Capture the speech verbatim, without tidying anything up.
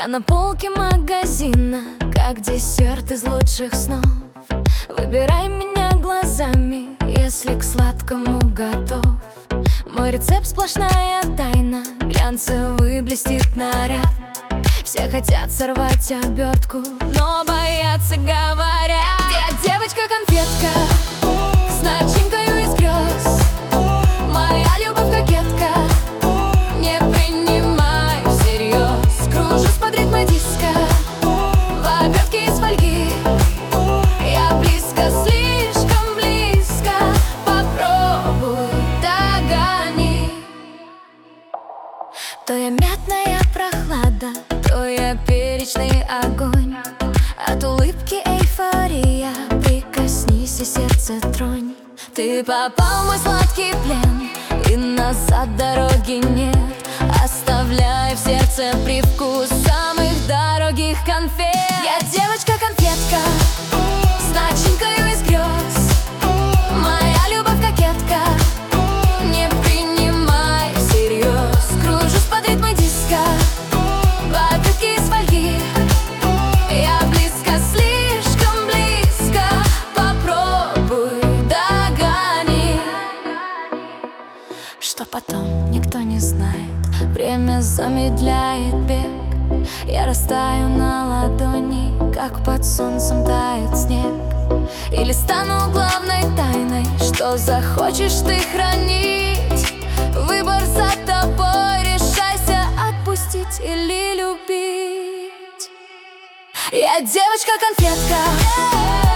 Я на полке магазина, как десерт из лучших снов. Выбирай меня глазами, если к сладкому готов. Мой рецепт сплошная тайна, глянцевый блестит наряд. Все хотят сорвать обертку, но боятся, говорят: я девочка-конфетка с начинкою из грез. Моя любовь-кокетка, не принимай всерьез. Кружусь под ритмы диска в обертке из фольги. Я близко, слишком близко, попробуй, догони. То я мятная прохлада, то я перечный огонь. От улыбки эйфория, прикоснись и сердце тронь. Ты попал в мой сладкий плен, и назад дороги нет. Оставляй в сердце привкус самых дорогих конфет. Я девочка-конфетка с начинкою из грез. Моя любовь-кокетка, не принимай всерьез. Кружусь под ритмы диска в обертке из фольги. Я близко, слишком близко, попробуй, догони. Что потом, никто не знает. Время замедляет бег. Я растаю на ладони, как под солнцем тает снег. Или стану главной тайной, что захочешь ты хранить. Выбор за тобой, решайся отпустить или любить. Я девочка-конфетка